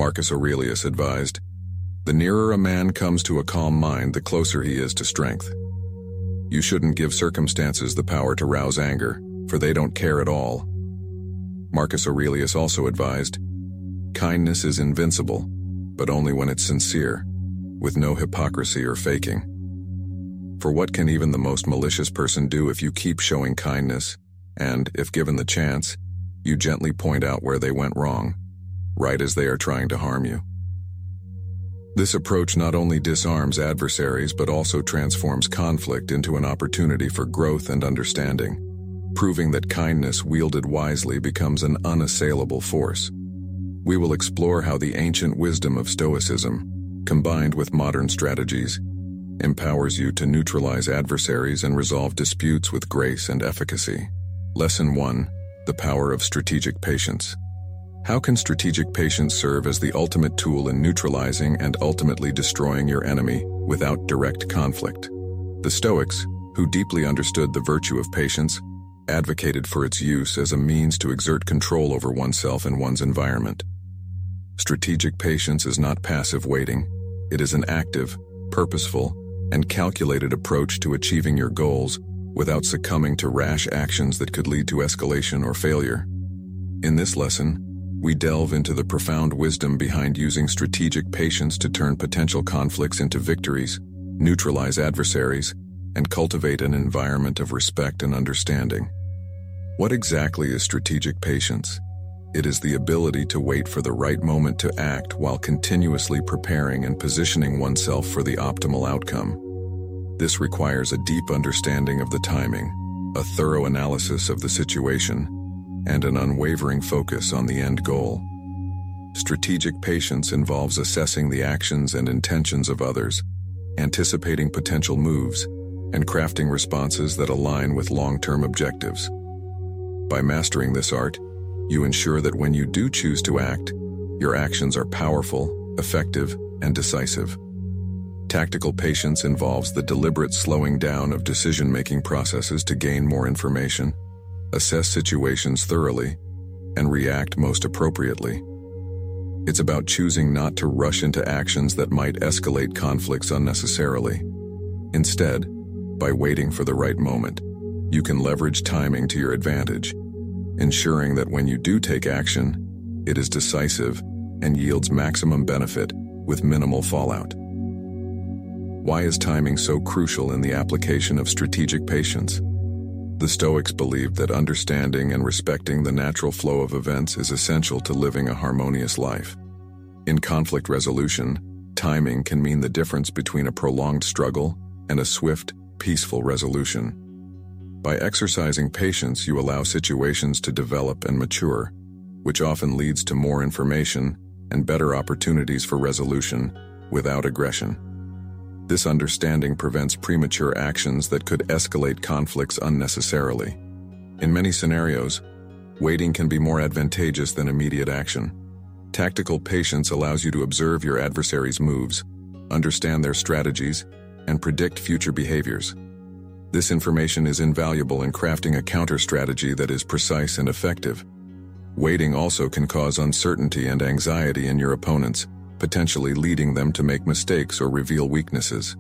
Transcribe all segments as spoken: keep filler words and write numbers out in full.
Marcus Aurelius advised, "The nearer a man comes to a calm mind, the closer he is to strength." You shouldn't give circumstances the power to rouse anger, for they don't care at all. Marcus Aurelius also advised, "Kindness is invincible, but only when it's sincere, with no hypocrisy or faking." For what can even the most malicious person do if you keep showing kindness, and, if given the chance, you gently point out where they went wrong, right as they are trying to harm you? This approach not only disarms adversaries but also transforms conflict into an opportunity for growth and understanding, proving that kindness wielded wisely becomes an unassailable force. We will explore how the ancient wisdom of Stoicism, combined with modern strategies, empowers you to neutralize adversaries and resolve disputes with grace and efficacy. Lesson one: The power of strategic patience. How can strategic patience serve as the ultimate tool in neutralizing and ultimately destroying your enemy without direct conflict? The Stoics, who deeply understood the virtue of patience, advocated for its use as a means to exert control over oneself and one's environment. Strategic patience is not passive waiting. It is an active, purposeful, and calculated approach to achieving your goals without succumbing to rash actions that could lead to escalation or failure. In this lesson, we delve into the profound wisdom behind using strategic patience to turn potential conflicts into victories, neutralize adversaries, and cultivate an environment of respect and understanding. What exactly is strategic patience? It is the ability to wait for the right moment to act while continuously preparing and positioning oneself for the optimal outcome. This requires a deep understanding of the timing, a thorough analysis of the situation, and an unwavering focus on the end goal. Strategic patience involves assessing the actions and intentions of others, anticipating potential moves, and crafting responses that align with long-term objectives. By mastering this art, you ensure that when you do choose to act, your actions are powerful, effective, and decisive. Tactical patience involves the deliberate slowing down of decision-making processes to gain more information, assess situations thoroughly, and react most appropriately. It's about choosing not to rush into actions that might escalate conflicts unnecessarily. Instead, by waiting for the right moment, you can leverage timing to your advantage, ensuring that when you do take action, it is decisive and yields maximum benefit with minimal fallout. Why is timing so crucial in the application of strategic patience? The Stoics believed that understanding and respecting the natural flow of events is essential to living a harmonious life. In conflict resolution, timing can mean the difference between a prolonged struggle and a swift, peaceful resolution. By exercising patience, you allow situations to develop and mature, which often leads to more information and better opportunities for resolution without aggression. This understanding prevents premature actions that could escalate conflicts unnecessarily. In many scenarios, waiting can be more advantageous than immediate action. Tactical patience allows you to observe your adversary's moves, understand their strategies, and predict future behaviors. This information is invaluable in crafting a counter-strategy that is precise and effective. Waiting also can cause uncertainty and anxiety in your opponents, potentially leading them to make mistakes or reveal weaknesses.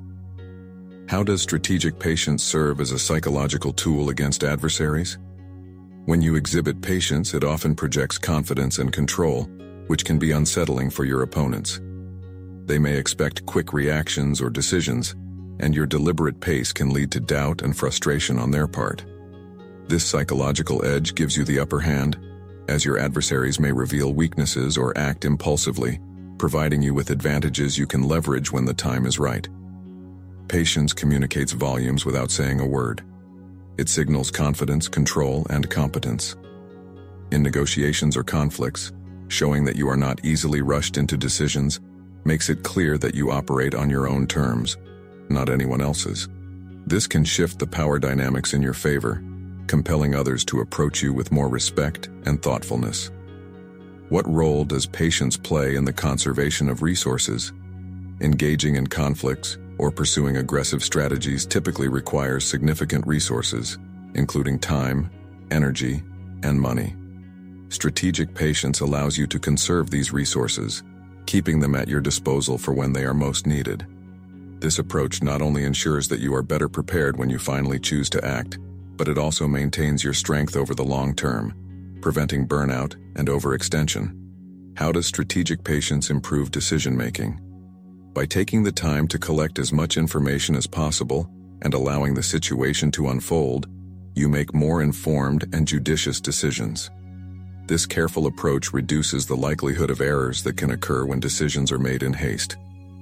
How does strategic patience serve as a psychological tool against adversaries? When you exhibit patience, it often projects confidence and control, which can be unsettling for your opponents. They may expect quick reactions or decisions, and your deliberate pace can lead to doubt and frustration on their part. This psychological edge gives you the upper hand, as your adversaries may reveal weaknesses or act impulsively, providing you with advantages you can leverage when the time is right. Patience communicates volumes without saying a word. It signals confidence, control, and competence. In negotiations or conflicts, showing that you are not easily rushed into decisions makes it clear that you operate on your own terms, not anyone else's. This can shift the power dynamics in your favor, compelling others to approach you with more respect and thoughtfulness. What role does patience play in the conservation of resources? Engaging in conflicts or pursuing aggressive strategies typically requires significant resources, including time, energy, and money. Strategic patience allows you to conserve these resources, keeping them at your disposal for when they are most needed. This approach not only ensures that you are better prepared when you finally choose to act, but it also maintains your strength over the long term, preventing burnout and overextension. How does strategic patience improve decision-making? By taking the time to collect as much information as possible and allowing the situation to unfold, you make more informed and judicious decisions. This careful approach reduces the likelihood of errors that can occur when decisions are made in haste.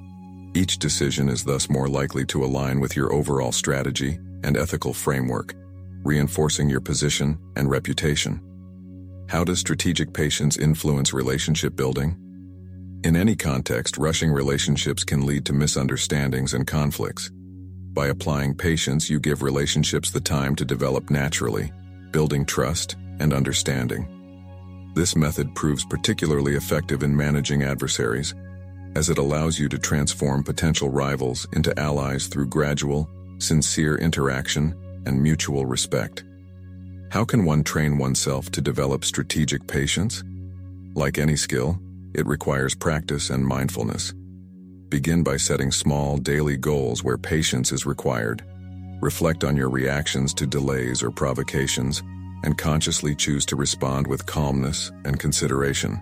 Each decision is thus more likely to align with your overall strategy and ethical framework, reinforcing your position and reputation. How does strategic patience influence relationship building? In any context, rushing relationships can lead to misunderstandings and conflicts. By applying patience, you give relationships the time to develop naturally, building trust and understanding. This method proves particularly effective in managing adversaries, as it allows you to transform potential rivals into allies through gradual, sincere interaction and mutual respect. How can one train oneself to develop strategic patience? Like any skill, it requires practice and mindfulness. Begin by setting small, daily goals where patience is required. Reflect on your reactions to delays or provocations, and consciously choose to respond with calmness and consideration.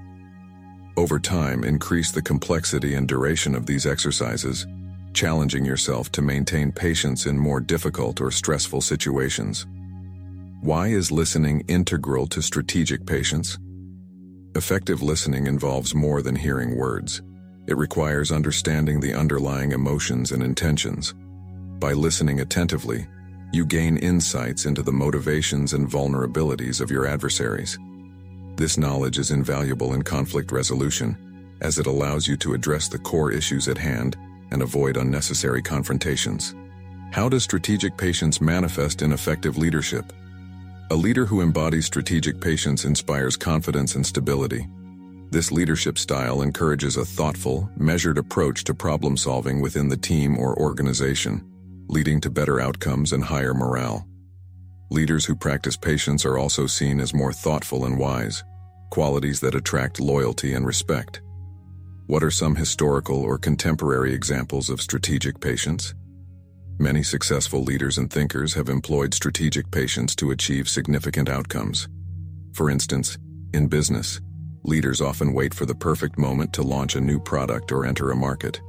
Over time, increase the complexity and duration of these exercises, challenging yourself to maintain patience in more difficult or stressful situations. Why is listening integral to strategic patience? Effective listening involves more than hearing words. It requires understanding the underlying emotions and intentions. By listening attentively, you gain insights into the motivations and vulnerabilities of your adversaries. This knowledge is invaluable in conflict resolution, as it allows you to address the core issues at hand and avoid unnecessary confrontations. How does strategic patience manifest in effective leadership? A leader who embodies strategic patience inspires confidence and stability. This leadership style encourages a thoughtful, measured approach to problem solving within the team or organization, leading to better outcomes and higher morale. Leaders who practice patience are also seen as more thoughtful and wise, qualities that attract loyalty and respect. What are some historical or contemporary examples of strategic patience? Many successful leaders and thinkers have employed strategic patience to achieve significant outcomes. For instance, in business, leaders often wait for the perfect moment to launch a new product or enter a market.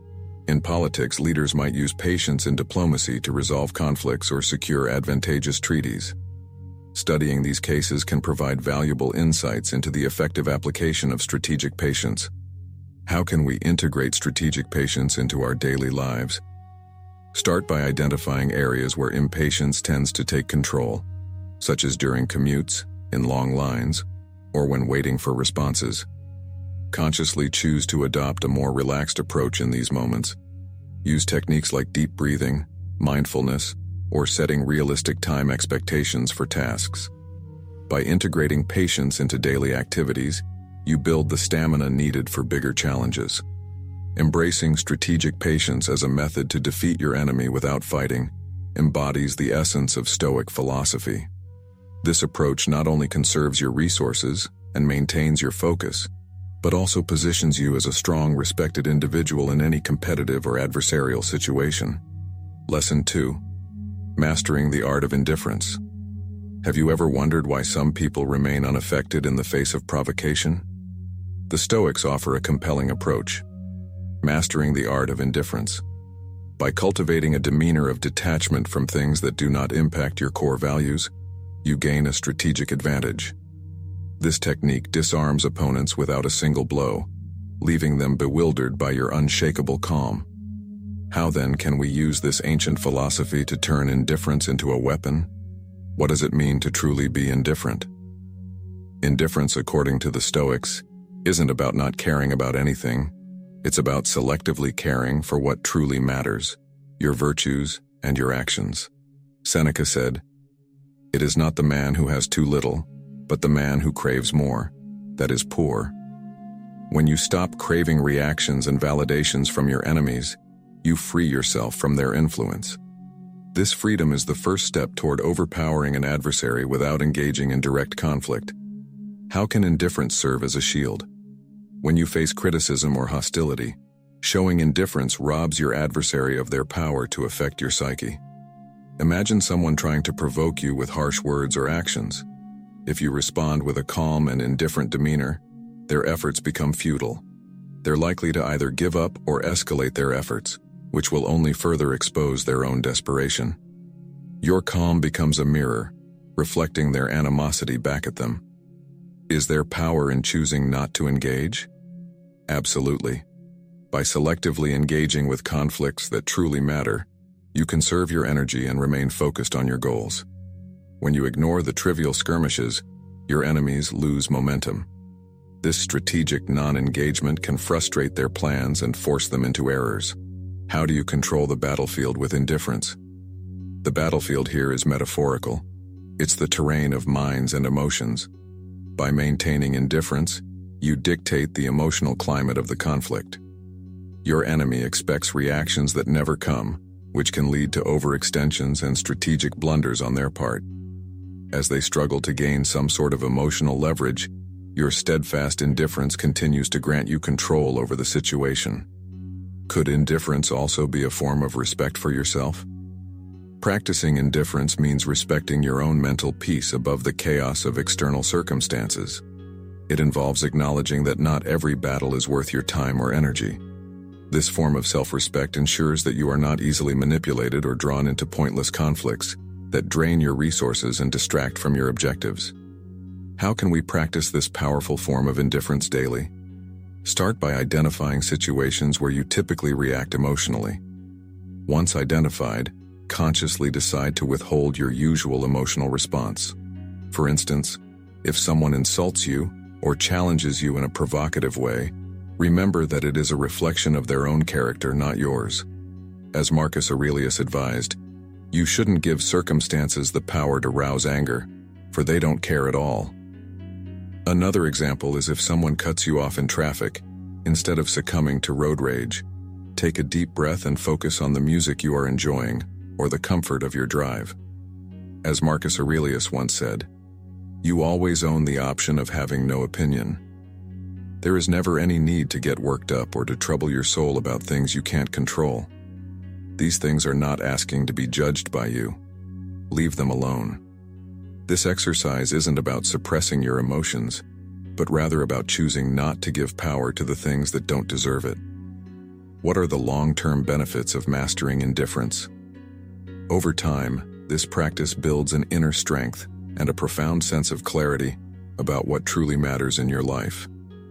In politics, leaders might use patience and diplomacy to resolve conflicts or secure advantageous treaties. Studying these cases can provide valuable insights into the effective application of strategic patience. How can we integrate strategic patience into our daily lives? Start by identifying areas where impatience tends to take control, such as during commutes, in long lines, or when waiting for responses. Consciously choose to adopt a more relaxed approach in these moments. Use techniques like deep breathing, mindfulness, or setting realistic time expectations for tasks. By integrating patience into daily activities, you build the stamina needed for bigger challenges. Embracing strategic patience as a method to defeat your enemy without fighting embodies the essence of Stoic philosophy. This approach not only conserves your resources and maintains your focus, but also positions you as a strong, respected individual in any competitive or adversarial situation. Lesson two. Mastering the art of indifference. Have you ever wondered why some people remain unaffected in the face of provocation? The Stoics offer a compelling approach. Mastering the art of indifference. By cultivating a demeanor of detachment from things that do not impact your core values, you gain a strategic advantage. This technique disarms opponents without a single blow, leaving them bewildered by your unshakable calm. How then can we use this ancient philosophy to turn indifference into a weapon? What does it mean to truly be indifferent? Indifference, according to the Stoics, isn't about not caring about anything. It's about selectively caring for what truly matters, your virtues and your actions. Seneca said, "It is not the man who has too little, but the man who craves more, that is poor." When you stop craving reactions and validations from your enemies, you free yourself from their influence. This freedom is the first step toward overpowering an adversary without engaging in direct conflict. How can indifference serve as a shield? When you face criticism or hostility, showing indifference robs your adversary of their power to affect your psyche. Imagine someone trying to provoke you with harsh words or actions. If you respond with a calm and indifferent demeanor, their efforts become futile. They're likely to either give up or escalate their efforts, which will only further expose their own desperation. Your calm becomes a mirror, reflecting their animosity back at them. Is there power in choosing not to engage? Absolutely. By selectively engaging with conflicts that truly matter, you conserve your energy and remain focused on your goals. When you ignore the trivial skirmishes, your enemies lose momentum. This strategic non-engagement can frustrate their plans and force them into errors. How do you control the battlefield with indifference? The battlefield here is metaphorical. It's the terrain of minds and emotions. By maintaining indifference, you dictate the emotional climate of the conflict. Your enemy expects reactions that never come, which can lead to overextensions and strategic blunders on their part. As they struggle to gain some sort of emotional leverage, your steadfast indifference continues to grant you control over the situation. Could indifference also be a form of respect for yourself? Practicing indifference means respecting your own mental peace above the chaos of external circumstances. It involves acknowledging that not every battle is worth your time or energy. This form of self-respect ensures that you are not easily manipulated or drawn into pointless conflicts that drain your resources and distract from your objectives. How can we practice this powerful form of indifference daily? Start by identifying situations where you typically react emotionally. Once identified, consciously decide to withhold your usual emotional response. For instance, if someone insults you or challenges you in a provocative way, remember that it is a reflection of their own character, not yours. As Marcus Aurelius advised, you shouldn't give circumstances the power to rouse anger, for they don't care at all. Another example is if someone cuts you off in traffic, instead of succumbing to road rage, take a deep breath and focus on the music you are enjoying or the comfort of your drive. As Marcus Aurelius once said, "You always own the option of having no opinion." There is never any need to get worked up or to trouble your soul about things you can't control. These things are not asking to be judged by you. Leave them alone. This exercise isn't about suppressing your emotions, but rather about choosing not to give power to the things that don't deserve it. What are the long-term benefits of mastering indifference? Over time, this practice builds an inner strength and a profound sense of clarity about what truly matters in your life.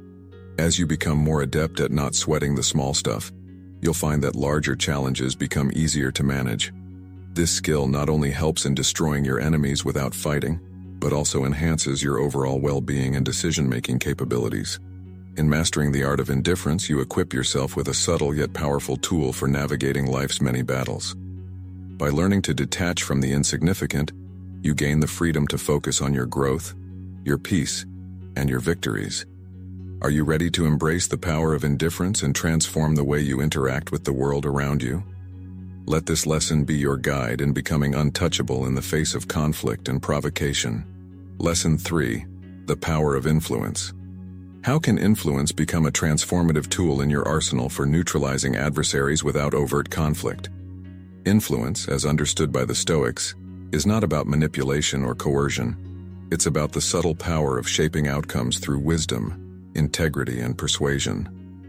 As you become more adept at not sweating the small stuff, you'll find that larger challenges become easier to manage. This skill not only helps in destroying your enemies without fighting, but also enhances your overall well-being and decision-making capabilities. In mastering the art of indifference, you equip yourself with a subtle yet powerful tool for navigating life's many battles. By learning to detach from the insignificant, you gain the freedom to focus on your growth, your peace, and your victories. Are you ready to embrace the power of indifference and transform the way you interact with the world around you? Let this lesson be your guide in becoming untouchable in the face of conflict and provocation. Lesson three. The power of influence. How can influence become a transformative tool in your arsenal for neutralizing adversaries without overt conflict? Influence, as understood by the Stoics, is not about manipulation or coercion. It's about the subtle power of shaping outcomes through wisdom, integrity, and persuasion.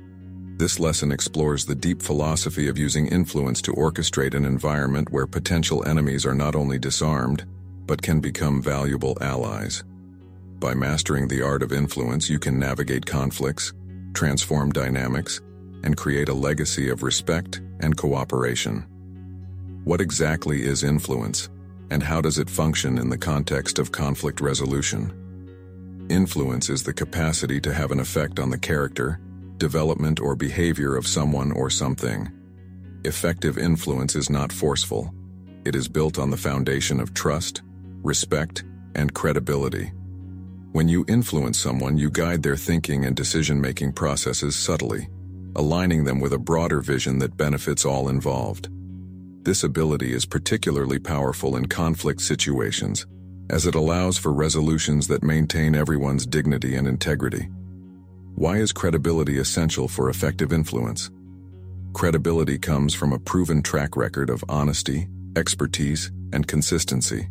This lesson explores the deep philosophy of using influence to orchestrate an environment where potential enemies are not only disarmed, but can become valuable allies. By mastering the art of influence, you can navigate conflicts, transform dynamics, and create a legacy of respect and cooperation. What exactly is influence, and how does it function in the context of conflict resolution? Influence is the capacity to have an effect on the character, development, or behavior of someone or something. Effective influence is not forceful. It is built on the foundation of trust, respect, and credibility. When you influence someone, you guide their thinking and decision-making processes subtly, aligning them with a broader vision that benefits all involved. This ability is particularly powerful in conflict situations, as it allows for resolutions that maintain everyone's dignity and integrity. Why is credibility essential for effective influence? Credibility comes from a proven track record of honesty, expertise, and consistency.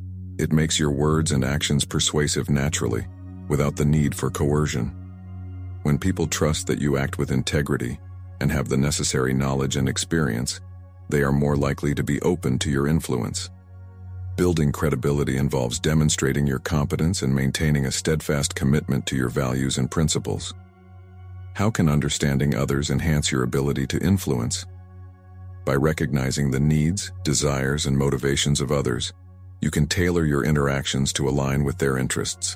It makes your words and actions persuasive naturally, without the need for coercion. When people trust that you act with integrity and have the necessary knowledge and experience, they are more likely to be open to your influence. Building credibility involves demonstrating your competence and maintaining a steadfast commitment to your values and principles. How can understanding others enhance your ability to influence? By recognizing the needs, desires, and motivations of others, you can tailor your interactions to align with their interests.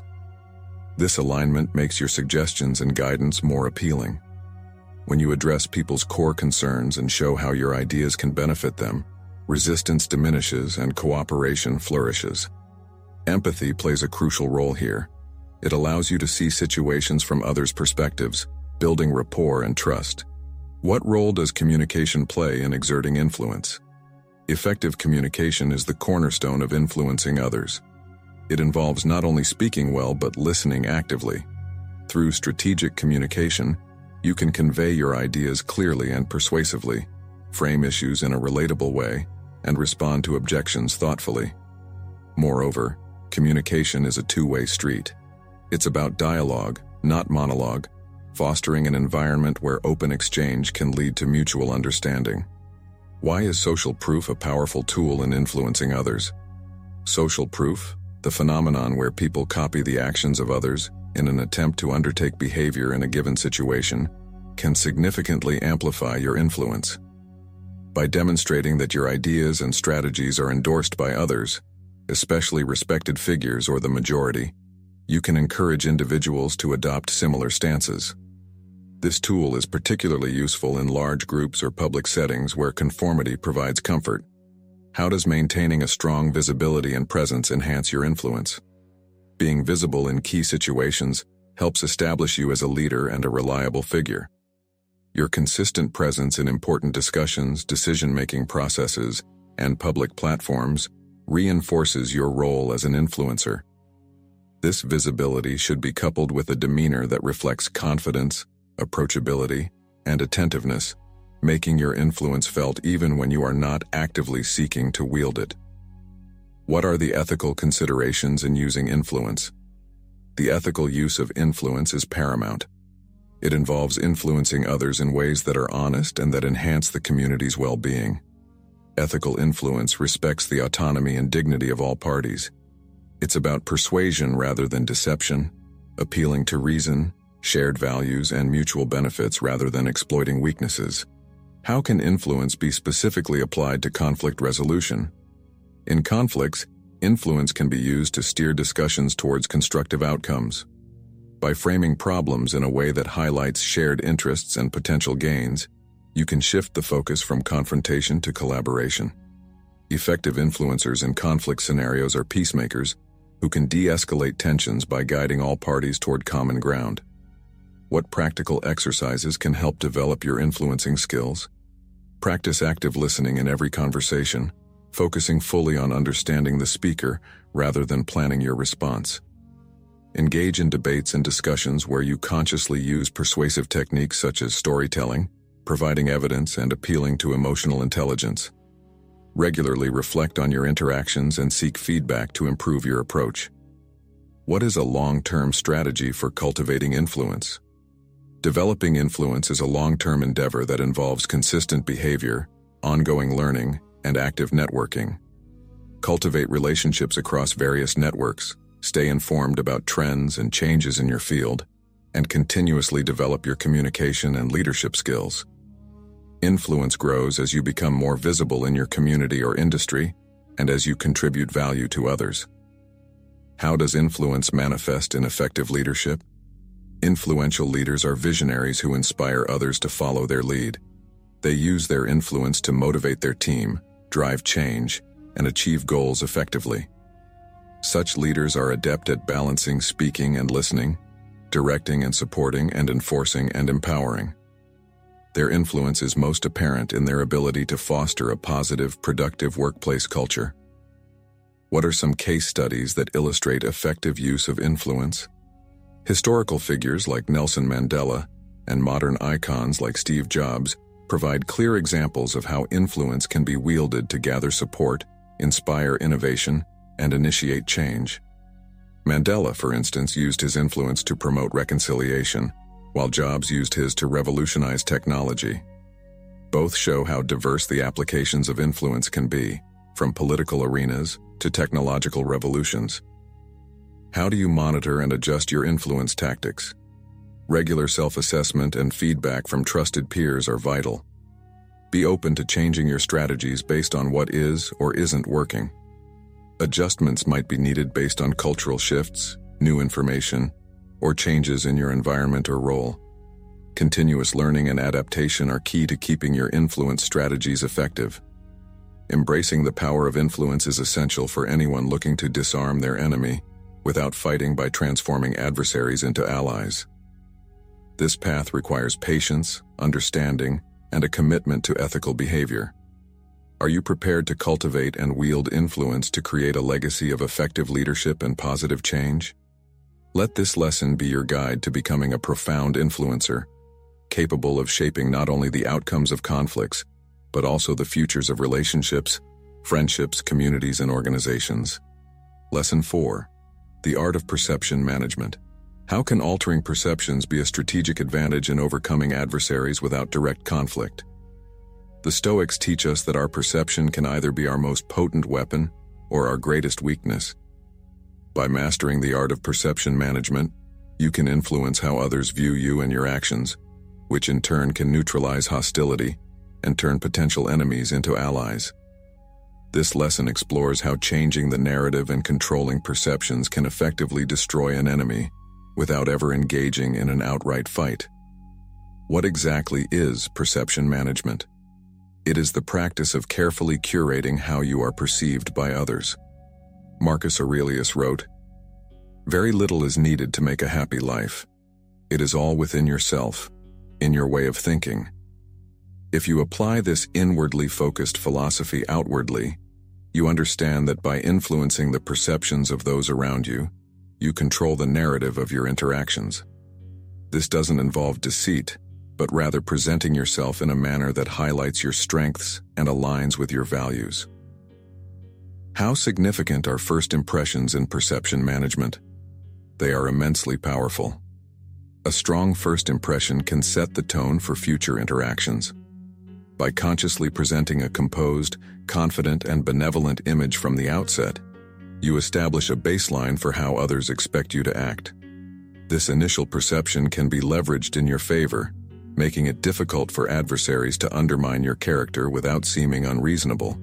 This alignment makes your suggestions and guidance more appealing. When you address people's core concerns and show how your ideas can benefit them, resistance diminishes and cooperation flourishes. Empathy plays a crucial role here. It allows you to see situations from others' perspectives, building rapport and trust. What role does communication play in exerting influence? Effective communication is the cornerstone of influencing others. It involves not only speaking well but listening actively. Through strategic communication, you can convey your ideas clearly and persuasively, frame issues in a relatable way, and respond to objections thoughtfully. Moreover, communication is a two-way street. It's about dialogue, not monologue, fostering an environment where open exchange can lead to mutual understanding. Why is social proof a powerful tool in influencing others? Social proof, the phenomenon where people copy the actions of others in an attempt to undertake behavior in a given situation, can significantly amplify your influence. By demonstrating that your ideas and strategies are endorsed by others, especially respected figures or the majority, you can encourage individuals to adopt similar stances. This tool is particularly useful in large groups or public settings where conformity provides comfort. How does maintaining a strong visibility and presence enhance your influence? Being visible in key situations helps establish you as a leader and a reliable figure. Your consistent presence in important discussions, decision-making processes, and public platforms reinforces your role as an influencer. This visibility should be coupled with a demeanor that reflects confidence, approachability, and attentiveness, making your influence felt even when you are not actively seeking to wield it. What are the ethical considerations in using influence? The ethical use of influence is paramount. It involves influencing others in ways that are honest and that enhance the community's well-being. Ethical influence respects the autonomy and dignity of all parties. It's about persuasion rather than deception, appealing to reason, shared values, and mutual benefits rather than exploiting weaknesses. How can influence be specifically applied to conflict resolution? In conflicts, influence can be used to steer discussions towards constructive outcomes. By framing problems in a way that highlights shared interests and potential gains, you can shift the focus from confrontation to collaboration. Effective influencers in conflict scenarios are peacemakers who can de-escalate tensions by guiding all parties toward common ground. What practical exercises can help develop your influencing skills? Practice active listening in every conversation, focusing fully on understanding the speaker rather than planning your response. Engage in debates and discussions where you consciously use persuasive techniques such as storytelling, providing evidence, and appealing to emotional intelligence. Regularly reflect on your interactions and seek feedback to improve your approach. What is a long-term strategy for cultivating influence? Developing influence is a long-term endeavor that involves consistent behavior, ongoing learning, and active networking. Cultivate relationships across various networks, stay informed about trends and changes in your field, and continuously develop your communication and leadership skills. Influence grows as you become more visible in your community or industry, and as you contribute value to others. How does influence manifest in effective leadership? Influential leaders are visionaries who inspire others to follow their lead. They use their influence to motivate their team, drive change, and achieve goals effectively. Such leaders are adept at balancing speaking and listening, directing and supporting, and enforcing and empowering. Their influence is most apparent in their ability to foster a positive, productive workplace culture. What are some case studies that illustrate effective use of influence? Historical figures like Nelson Mandela and modern icons like Steve Jobs provide clear examples of how influence can be wielded to gather support, inspire innovation, and initiate change. Mandela, for instance, used his influence to promote reconciliation, while Jobs used his to revolutionize technology. Both show how diverse the applications of influence can be, from political arenas to technological revolutions. How do you monitor and adjust your influence tactics? Regular self-assessment and feedback from trusted peers are vital. Be open to changing your strategies based on what is or isn't working. Adjustments might be needed based on cultural shifts, new information, or changes in your environment or role. Continuous learning and adaptation are key to keeping your influence strategies effective. Embracing the power of influence is essential for anyone looking to disarm their enemy without fighting by transforming adversaries into allies. This path requires patience, understanding, and a commitment to ethical behavior. Are you prepared to cultivate and wield influence to create a legacy of effective leadership and positive change? Let this lesson be your guide to becoming a profound influencer, capable of shaping not only the outcomes of conflicts, but also the futures of relationships, friendships, communities, and organizations. Lesson four. The Art of Perception Management. How can altering perceptions be a strategic advantage in overcoming adversaries without direct conflict? The Stoics teach us that our perception can either be our most potent weapon or our greatest weakness. By mastering the art of perception management, you can influence how others view you and your actions, which in turn can neutralize hostility and turn potential enemies into allies. This lesson explores how changing the narrative and controlling perceptions can effectively destroy an enemy without ever engaging in an outright fight. What exactly is perception management? It is the practice of carefully curating how you are perceived by others. Marcus Aurelius wrote, "Very little is needed to make a happy life. It is all within yourself, in your way of thinking." If you apply this inwardly focused philosophy outwardly, you understand that by influencing the perceptions of those around you, you control the narrative of your interactions. This doesn't involve deceit, but rather presenting yourself in a manner that highlights your strengths and aligns with your values. How significant are first impressions in perception management? They are immensely powerful. A strong first impression can set the tone for future interactions. By consciously presenting a composed, confident, and benevolent image from the outset, you establish a baseline for how others expect you to act. This initial perception can be leveraged in your favor, making it difficult for adversaries to undermine your character without seeming unreasonable.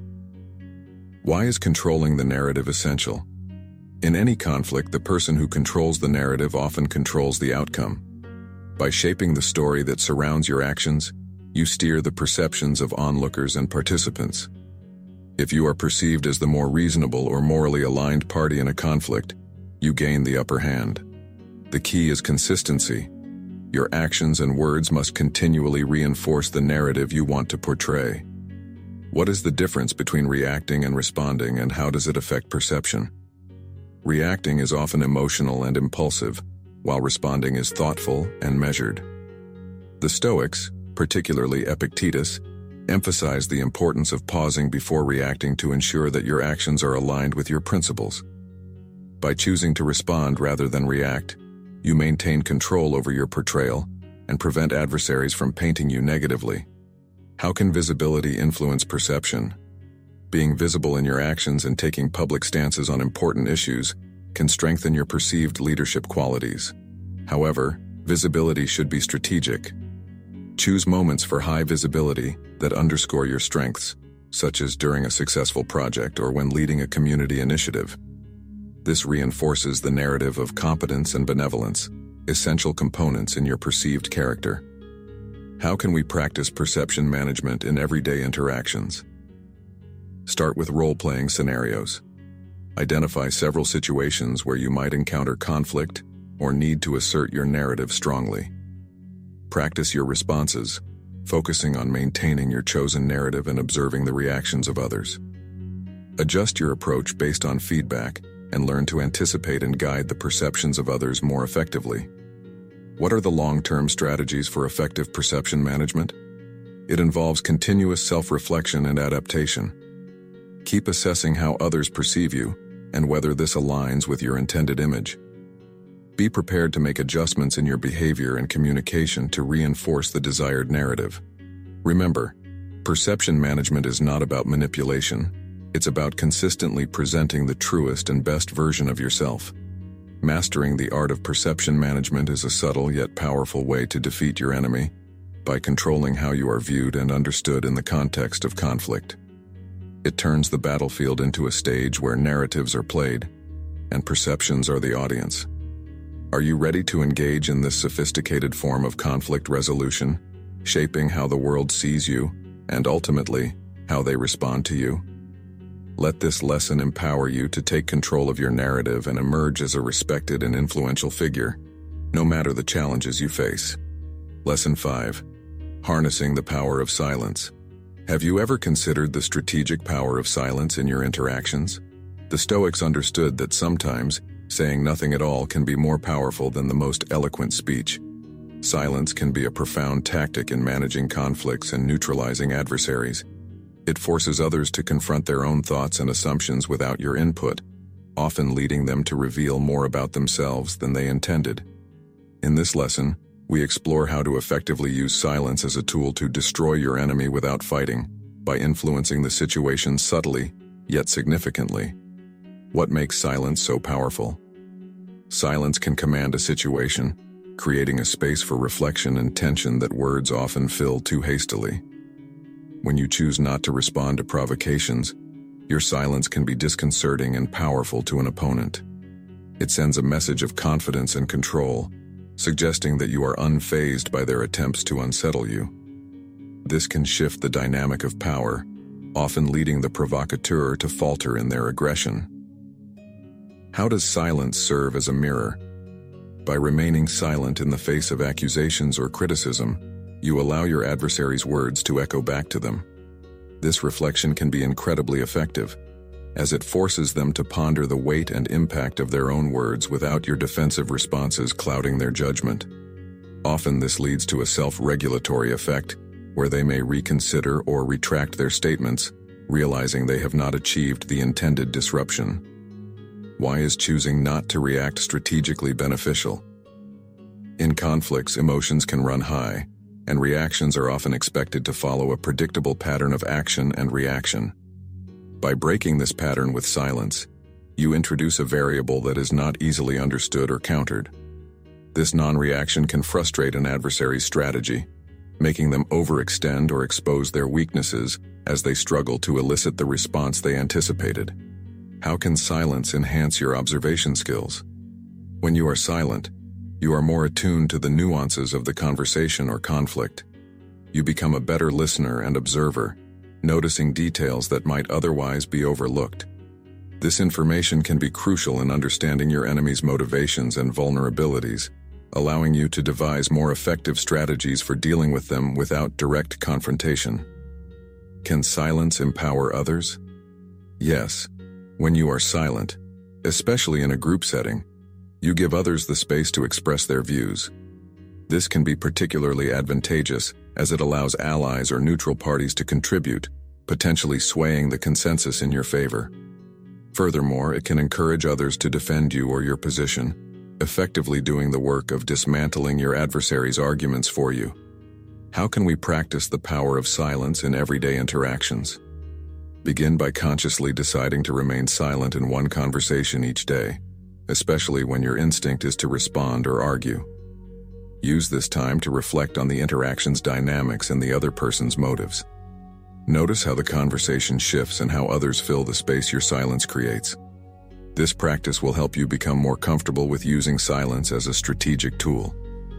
Why is controlling the narrative essential? In any conflict, the person who controls the narrative often controls the outcome. By shaping the story that surrounds your actions, you steer the perceptions of onlookers and participants. If you are perceived as the more reasonable or morally aligned party in a conflict, you gain the upper hand. The key is consistency. Your actions and words must continually reinforce the narrative you want to portray. What is the difference between reacting and responding, and how does it affect perception? Reacting is often emotional and impulsive, while responding is thoughtful and measured. The Stoics, particularly Epictetus, emphasize the importance of pausing before reacting to ensure that your actions are aligned with your principles. By choosing to respond rather than react, you maintain control over your portrayal and prevent adversaries from painting you negatively. How can visibility influence perception? Being visible in your actions and taking public stances on important issues can strengthen your perceived leadership qualities. However, visibility should be strategic. Choose moments for high visibility that underscore your strengths, such as during a successful project or when leading a community initiative. This reinforces the narrative of competence and benevolence, essential components in your perceived character. How can we practice perception management in everyday interactions? Start with role-playing scenarios. Identify several situations where you might encounter conflict or need to assert your narrative strongly. Practice your responses, focusing on maintaining your chosen narrative and observing the reactions of others. Adjust your approach based on feedback and learn to anticipate and guide the perceptions of others more effectively. What are the long-term strategies for effective perception management? It involves continuous self-reflection and adaptation. Keep assessing how others perceive you and whether this aligns with your intended image. Be prepared to make adjustments in your behavior and communication to reinforce the desired narrative. Remember, perception management is not about manipulation. It's about consistently presenting the truest and best version of yourself. Mastering the art of perception management is a subtle yet powerful way to defeat your enemy by controlling how you are viewed and understood in the context of conflict. It turns the battlefield into a stage where narratives are played and perceptions are the audience. Are you ready to engage in this sophisticated form of conflict resolution, shaping how the world sees you and ultimately how they respond to you? Let this lesson empower you to take control of your narrative and emerge as a respected and influential figure, no matter the challenges you face. Lesson five. Harnessing the power of silence. Have you ever considered the strategic power of silence in your interactions? The Stoics understood that sometimes saying nothing at all can be more powerful than the most eloquent speech. Silence can be a profound tactic in managing conflicts and neutralizing adversaries. It forces others to confront their own thoughts and assumptions without your input, often leading them to reveal more about themselves than they intended. In this lesson, we explore how to effectively use silence as a tool to destroy your enemy without fighting, by influencing the situation subtly, yet significantly. What makes silence so powerful? Silence can command a situation, creating a space for reflection and tension that words often fill too hastily. When you choose not to respond to provocations, your silence can be disconcerting and powerful to an opponent. It sends a message of confidence and control, suggesting that you are unfazed by their attempts to unsettle you. This can shift the dynamic of power, often leading the provocateur to falter in their aggression. How does silence serve as a mirror? By remaining silent in the face of accusations or criticism, you allow your adversary's words to echo back to them. This reflection can be incredibly effective, as it forces them to ponder the weight and impact of their own words without your defensive responses clouding their judgment. Often this leads to a self-regulatory effect, where they may reconsider or retract their statements, realizing they have not achieved the intended disruption. Why is choosing not to react strategically beneficial? In conflicts, emotions can run high, and reactions are often expected to follow a predictable pattern of action and reaction. By breaking this pattern with silence, you introduce a variable that is not easily understood or countered. This non-reaction can frustrate an adversary's strategy, making them overextend or expose their weaknesses as they struggle to elicit the response they anticipated. How can silence enhance your observation skills? When you are silent, you are more attuned to the nuances of the conversation or conflict. You become a better listener and observer, noticing details that might otherwise be overlooked. This information can be crucial in understanding your enemy's motivations and vulnerabilities, allowing you to devise more effective strategies for dealing with them without direct confrontation. Can silence empower others? Yes. When you are silent, especially in a group setting, you give others the space to express their views. This can be particularly advantageous as it allows allies or neutral parties to contribute, potentially swaying the consensus in your favor. Furthermore, it can encourage others to defend you or your position, effectively doing the work of dismantling your adversary's arguments for you. How can we practice the power of silence in everyday interactions? Begin by consciously deciding to remain silent in one conversation each day, especially when your instinct is to respond or argue. Use this time to reflect on the interaction's dynamics and the other person's motives. Notice how the conversation shifts and how others fill the space your silence creates. This practice will help you become more comfortable with using silence as a strategic tool.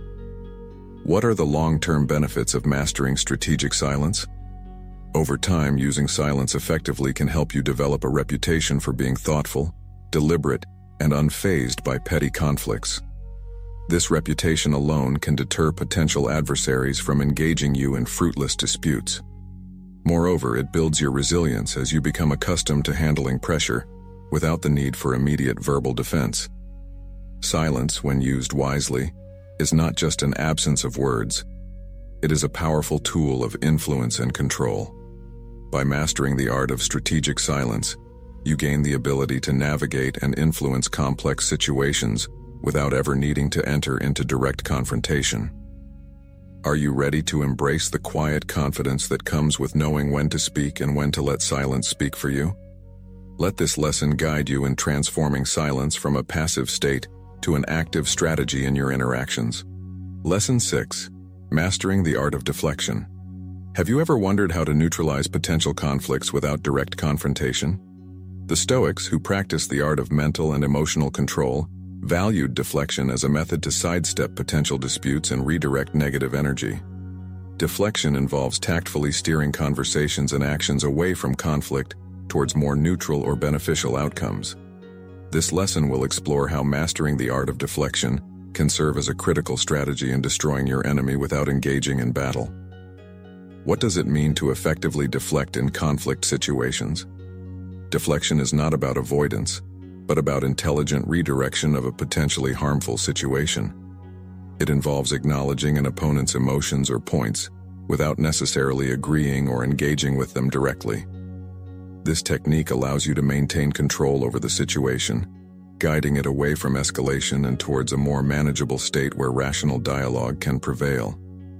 What are the long-term benefits of mastering strategic silence? Over time, using silence effectively can help you develop a reputation for being thoughtful, deliberate, and unfazed by petty conflicts. This reputation alone can deter potential adversaries from engaging you in fruitless disputes. Moreover, it builds your resilience as you become accustomed to handling pressure without the need for immediate verbal defense. Silence, when used wisely, is not just an absence of words. It is a powerful tool of influence and control. By mastering the art of strategic silence, you gain the ability to navigate and influence complex situations without ever needing to enter into direct confrontation. Are you ready to embrace the quiet confidence that comes with knowing when to speak and when to let silence speak for you? Let this lesson guide you in transforming silence from a passive state to an active strategy in your interactions. Lesson six. Mastering the art of deflection. Have you ever wondered how to neutralize potential conflicts without direct confrontation? The Stoics, who practiced the art of mental and emotional control, valued deflection as a method to sidestep potential disputes and redirect negative energy. Deflection involves tactfully steering conversations and actions away from conflict towards more neutral or beneficial outcomes. This lesson will explore how mastering the art of deflection can serve as a critical strategy in destroying your enemy without engaging in battle. What does it mean to effectively deflect in conflict situations? Deflection is not about avoidance, but about intelligent redirection of a potentially harmful situation. It involves acknowledging an opponent's emotions or points without necessarily agreeing or engaging with them directly. This technique allows you to maintain control over the situation, guiding it away from escalation and towards a more manageable state where rational dialogue can prevail.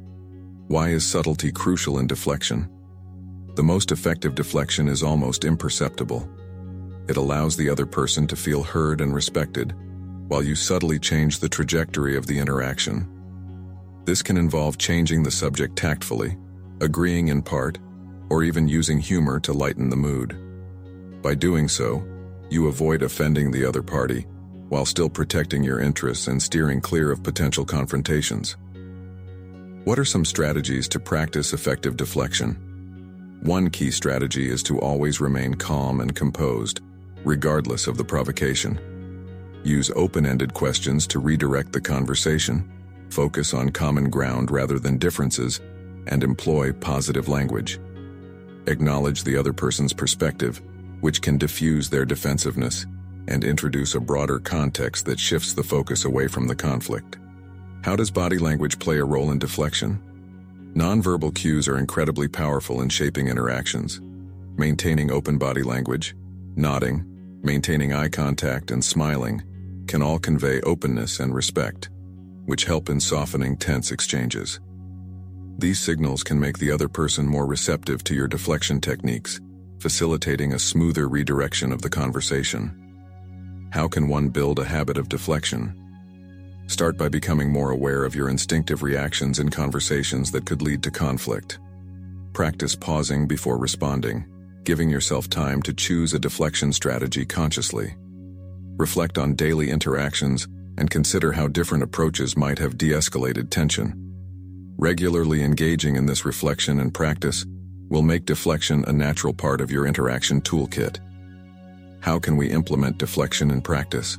Why is subtlety crucial in deflection? The most effective deflection is almost imperceptible. It allows the other person to feel heard and respected, while you subtly change the trajectory of the interaction. This can involve changing the subject tactfully, agreeing in part, or even using humor to lighten the mood. By doing so, you avoid offending the other party, while still protecting your interests and steering clear of potential confrontations. What are some strategies to practice effective deflection? One key strategy is to always remain calm and composed, regardless of the provocation. Use open-ended questions to redirect the conversation, focus on common ground rather than differences, and employ positive language. Acknowledge the other person's perspective, which can diffuse their defensiveness, and introduce a broader context that shifts the focus away from the conflict. How does body language play a role in deflection? Nonverbal cues are incredibly powerful in shaping interactions. Maintaining open body language, nodding, maintaining eye contact, and smiling can all convey openness and respect, which help in softening tense exchanges. These signals can make the other person more receptive to your deflection techniques, facilitating a smoother redirection of the conversation. How can one build a habit of deflection? Start by becoming more aware of your instinctive reactions in conversations that could lead to conflict. Practice pausing before responding, giving yourself time to choose a deflection strategy consciously. Reflect on daily interactions and consider how different approaches might have de-escalated tension. Regularly engaging in this reflection and practice will make deflection a natural part of your interaction toolkit. How can we implement deflection in practice?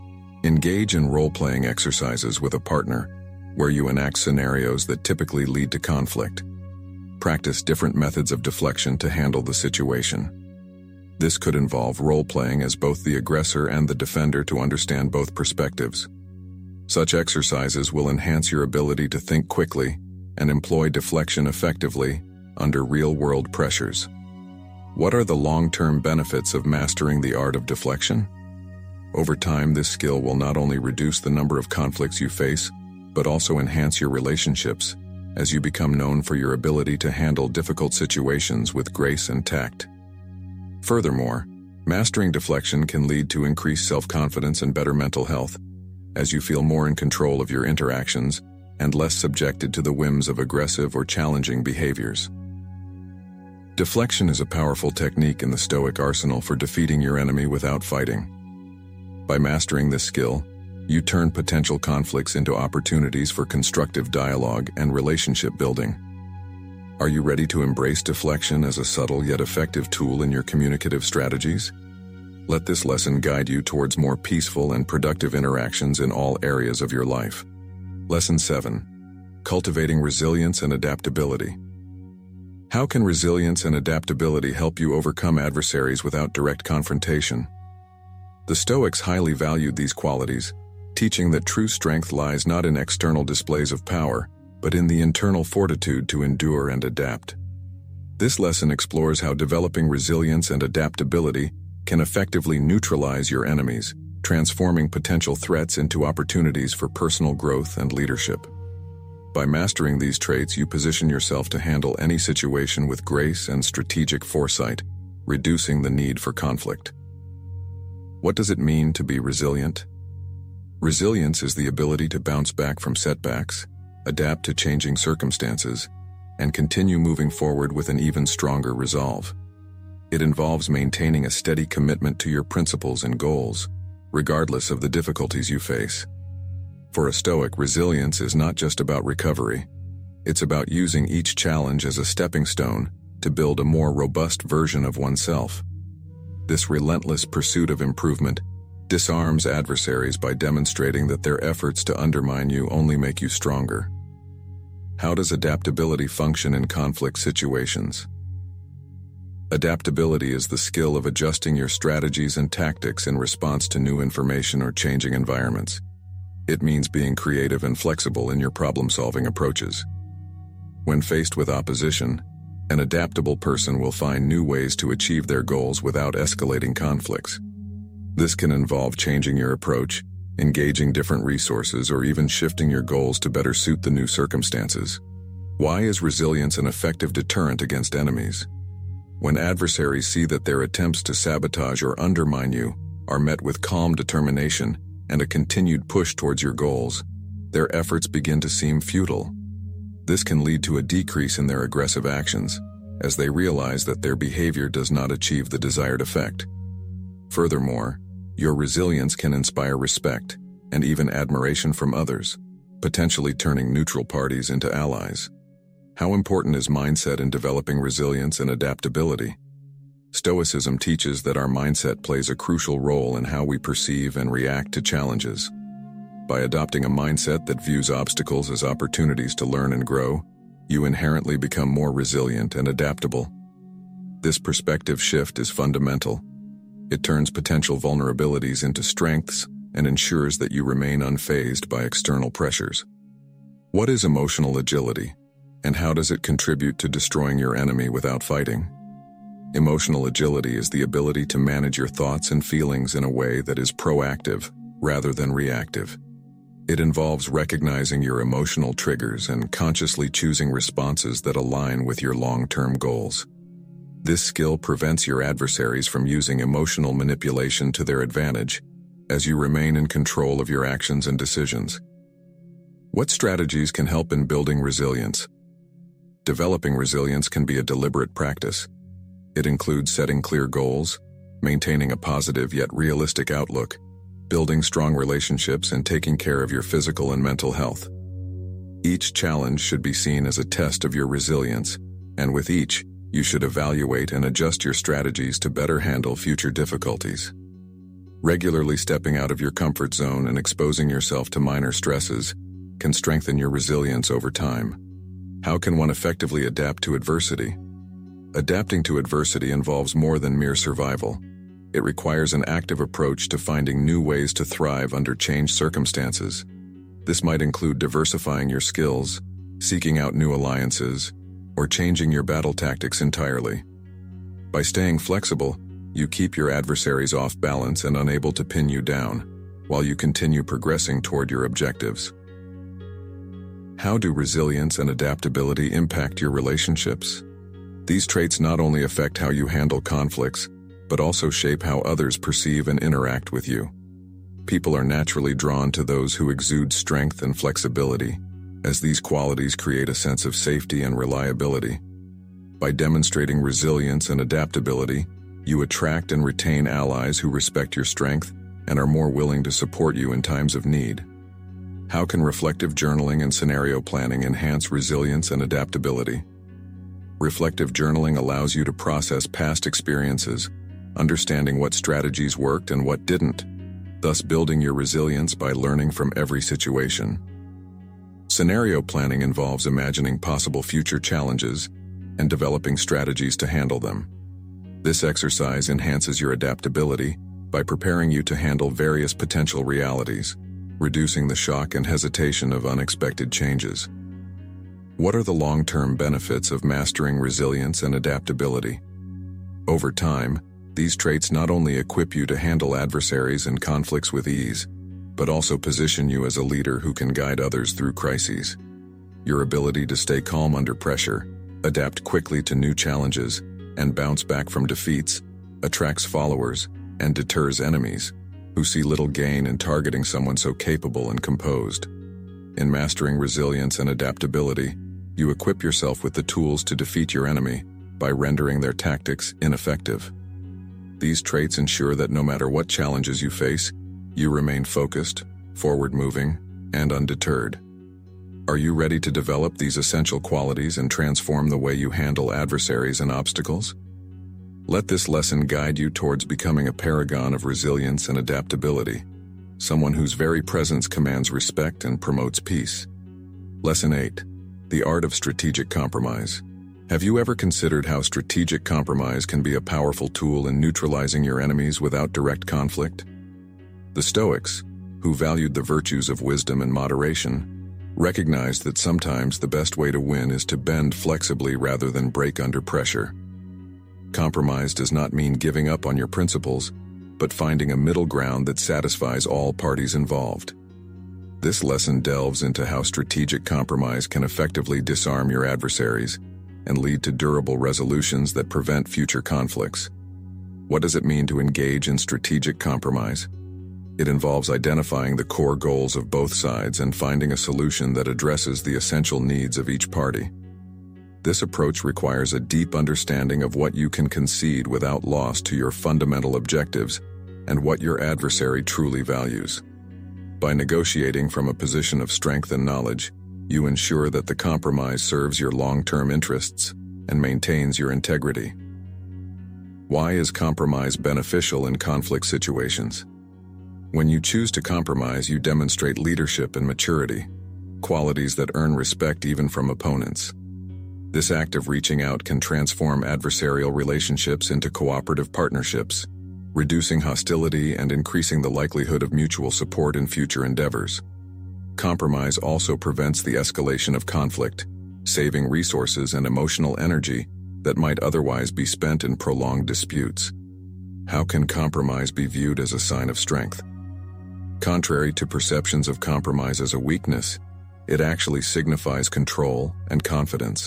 Engage in role-playing exercises with a partner, where you enact scenarios that typically lead to conflict. Practice different methods of deflection to handle the situation. This could involve role-playing as both the aggressor and the defender to understand both perspectives. Such exercises will enhance your ability to think quickly and employ deflection effectively under real-world pressures. What are the long-term benefits of mastering the art of deflection? Over time, this skill will not only reduce the number of conflicts you face, but also enhance your relationships, as you become known for your ability to handle difficult situations with grace and tact. Furthermore, mastering deflection can lead to increased self-confidence and better mental health, as you feel more in control of your interactions and less subjected to the whims of aggressive or challenging behaviors. Deflection is a powerful technique in the Stoic arsenal for defeating your enemy without fighting. By mastering this skill, you turn potential conflicts into opportunities for constructive dialogue and relationship building. Are you ready to embrace deflection as a subtle yet effective tool in your communicative strategies? Let this lesson guide you towards more peaceful and productive interactions in all areas of your life. Lesson seven. Cultivating resilience and adaptability. How can resilience and adaptability help you overcome adversaries without direct confrontation? The Stoics highly valued these qualities, teaching that true strength lies not in external displays of power, but in the internal fortitude to endure and adapt. This lesson explores how developing resilience and adaptability can effectively neutralize your enemies, transforming potential threats into opportunities for personal growth and leadership. By mastering these traits, you position yourself to handle any situation with grace and strategic foresight, reducing the need for conflict. What does it mean to be resilient? Resilience is the ability to bounce back from setbacks, adapt to changing circumstances, and continue moving forward with an even stronger resolve. It involves maintaining a steady commitment to your principles and goals, regardless of the difficulties you face. For a Stoic, resilience is not just about recovery. It's about using each challenge as a stepping stone to build a more robust version of oneself. This relentless pursuit of improvement disarms adversaries by demonstrating that their efforts to undermine you only make you stronger. How does adaptability function in conflict situations? Adaptability is the skill of adjusting your strategies and tactics in response to new information or changing environments. It means being creative and flexible in your problem-solving approaches. When faced with opposition, an adaptable person will find new ways to achieve their goals without escalating conflicts. This can involve changing your approach, engaging different resources, or even shifting your goals to better suit the new circumstances. Why is resilience an effective deterrent against enemies? When adversaries see that their attempts to sabotage or undermine you are met with calm determination and a continued push towards your goals, their efforts begin to seem futile. This can lead to a decrease in their aggressive actions, as they realize that their behavior does not achieve the desired effect. Furthermore, your resilience can inspire respect and even admiration from others, potentially turning neutral parties into allies. How important is mindset in developing resilience and adaptability? Stoicism teaches that our mindset plays a crucial role in how we perceive and react to challenges. By adopting a mindset that views obstacles as opportunities to learn and grow, you inherently become more resilient and adaptable. This perspective shift is fundamental. It turns potential vulnerabilities into strengths and ensures that you remain unfazed by external pressures. What is emotional agility, and how does it contribute to destroying your enemy without fighting? Emotional agility is the ability to manage your thoughts and feelings in a way that is proactive rather than reactive. It involves recognizing your emotional triggers and consciously choosing responses that align with your long-term goals. This skill prevents your adversaries from using emotional manipulation to their advantage, as you remain in control of your actions and decisions. What strategies can help in building resilience? Developing resilience can be a deliberate practice. It includes setting clear goals, maintaining a positive yet realistic outlook, building strong relationships, and taking care of your physical and mental health. Each challenge should be seen as a test of your resilience, and with each, you should evaluate and adjust your strategies to better handle future difficulties. Regularly stepping out of your comfort zone and exposing yourself to minor stresses can strengthen your resilience over time. How can one effectively adapt to adversity? Adapting to adversity involves more than mere survival. It requires an active approach to finding new ways to thrive under changed circumstances. This might include diversifying your skills, seeking out new alliances, or changing your battle tactics entirely. By staying flexible, you keep your adversaries off balance and unable to pin you down, while you continue progressing toward your objectives. How do resilience and adaptability impact your relationships? These traits not only affect how you handle conflicts, but also shape how others perceive and interact with you. People are naturally drawn to those who exude strength and flexibility, as these qualities create a sense of safety and reliability. By demonstrating resilience and adaptability, you attract and retain allies who respect your strength and are more willing to support you in times of need. How can reflective journaling and scenario planning enhance resilience and adaptability? Reflective journaling allows you to process past experiences, understanding what strategies worked and what didn't, thus building your resilience by learning from every situation. Scenario planning involves imagining possible future challenges and developing strategies to handle them. This exercise enhances your adaptability by preparing you to handle various potential realities, reducing the shock and hesitation of unexpected changes. What are the long-term benefits of mastering resilience and adaptability? Over time, these traits not only equip you to handle adversaries and conflicts with ease, but also position you as a leader who can guide others through crises. Your ability to stay calm under pressure, adapt quickly to new challenges, and bounce back from defeats attracts followers and deters enemies who see little gain in targeting someone so capable and composed. In mastering resilience and adaptability, you equip yourself with the tools to defeat your enemy by rendering their tactics ineffective. These traits ensure that no matter what challenges you face, you remain focused, forward-moving, and undeterred. Are you ready to develop these essential qualities and transform the way you handle adversaries and obstacles? Let this lesson guide you towards becoming a paragon of resilience and adaptability, someone whose very presence commands respect and promotes peace. Lesson eight. The Art of Strategic Compromise. Have you ever considered how strategic compromise can be a powerful tool in neutralizing your enemies without direct conflict? The Stoics, who valued the virtues of wisdom and moderation, recognized that sometimes the best way to win is to bend flexibly rather than break under pressure. Compromise does not mean giving up on your principles, but finding a middle ground that satisfies all parties involved. This lesson delves into how strategic compromise can effectively disarm your adversaries and lead to durable resolutions that prevent future conflicts. What does it mean to engage in strategic compromise? It involves identifying the core goals of both sides and finding a solution that addresses the essential needs of each party. This approach requires a deep understanding of what you can concede without loss to your fundamental objectives and what your adversary truly values. By negotiating from a position of strength and knowledge, you ensure that the compromise serves your long-term interests and maintains your integrity. Why is compromise beneficial in conflict situations? When you choose to compromise, you demonstrate leadership and maturity, qualities that earn respect even from opponents. This act of reaching out can transform adversarial relationships into cooperative partnerships, reducing hostility and increasing the likelihood of mutual support in future endeavors. Compromise also prevents the escalation of conflict, saving resources and emotional energy that might otherwise be spent in prolonged disputes. How can compromise be viewed as a sign of strength? Contrary to perceptions of compromise as a weakness, it actually signifies control and confidence.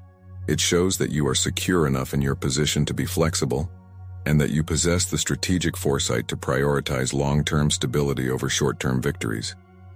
It shows that you are secure enough in your position to be flexible, and that you possess the strategic foresight to prioritize long-term stability over short-term victories.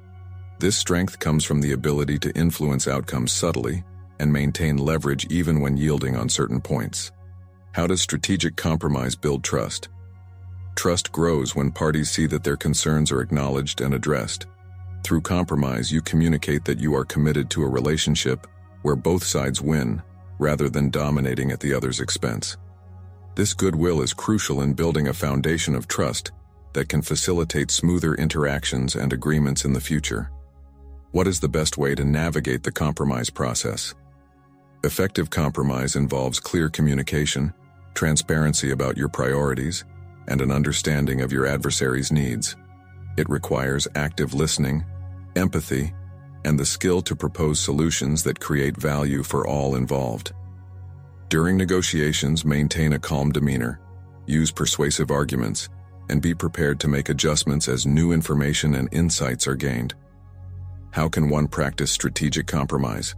This strength comes from the ability to influence outcomes subtly and maintain leverage even when yielding on certain points. How does strategic compromise build trust? Trust grows when parties see that their concerns are acknowledged and addressed. Through compromise, you communicate that you are committed to a relationship where both sides win, rather than dominating at the other's expense. This goodwill is crucial in building a foundation of trust that can facilitate smoother interactions and agreements in the future. What is the best way to navigate the compromise process? Effective compromise involves clear communication, transparency about your priorities, and an understanding of your adversary's needs. It requires active listening, empathy, and the skill to propose solutions that create value for all involved. During negotiations, maintain a calm demeanor, use persuasive arguments, and be prepared to make adjustments as new information and insights are gained. How can one practice strategic compromise?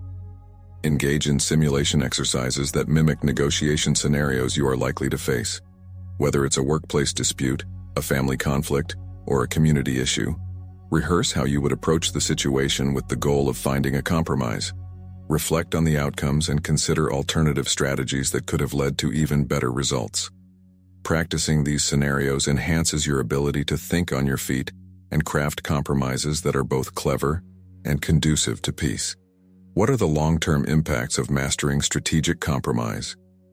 Engage in simulation exercises that mimic negotiation scenarios you are likely to face. Whether it's a workplace dispute, a family conflict, or a community issue, rehearse how you would approach the situation with the goal of finding a compromise. Reflect on the outcomes and consider alternative strategies that could have led to even better results. Practicing these scenarios enhances your ability to think on your feet and craft compromises that are both clever and conducive to peace. What are the long-term impacts of mastering strategic compromise?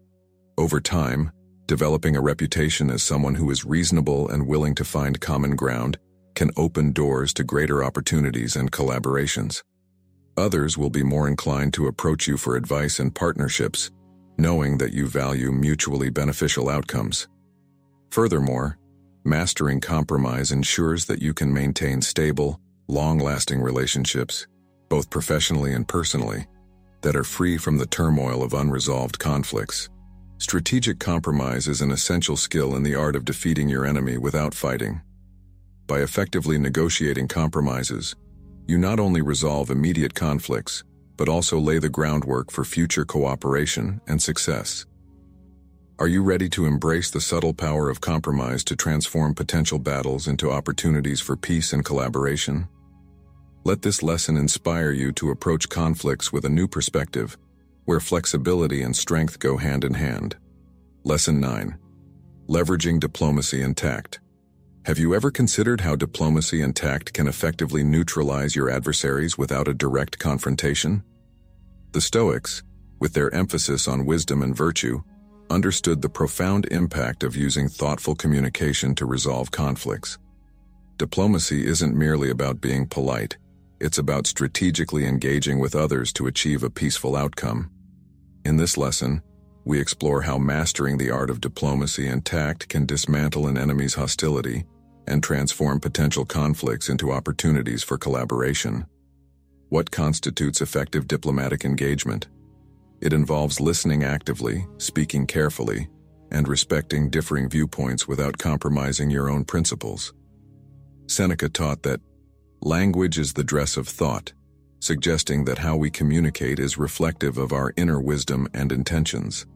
Over time, developing a reputation as someone who is reasonable and willing to find common ground can open doors to greater opportunities and collaborations. Others will be more inclined to approach you for advice and partnerships, knowing that you value mutually beneficial outcomes. Furthermore, Mastering compromise ensures that you can maintain stable, long-lasting relationships, both professionally and personally, that are free from the turmoil of unresolved conflicts. Strategic compromise is an essential skill in the art of defeating your enemy without fighting. By effectively negotiating compromises, you not only resolve immediate conflicts, but also lay the groundwork for future cooperation and success. Are you ready to embrace the subtle power of compromise to transform potential battles into opportunities for peace and collaboration? Let this lesson inspire you to approach conflicts with a new perspective, where flexibility and strength go hand in hand. Lesson nine. Leveraging diplomacy and tact. Have you ever considered how diplomacy and tact can effectively neutralize your adversaries without a direct confrontation? The Stoics, with their emphasis on wisdom and virtue, understood the profound impact of using thoughtful communication to resolve conflicts. Diplomacy isn't merely about being polite, it's about strategically engaging with others to achieve a peaceful outcome. In this lesson, we explore how mastering the art of diplomacy and tact can dismantle an enemy's hostility and transform potential conflicts into opportunities for collaboration. What constitutes effective diplomatic engagement? It involves listening actively, speaking carefully, and respecting differing viewpoints without compromising your own principles. Seneca taught that language is the dress of thought, suggesting that how we communicate is reflective of our inner wisdom and intentions.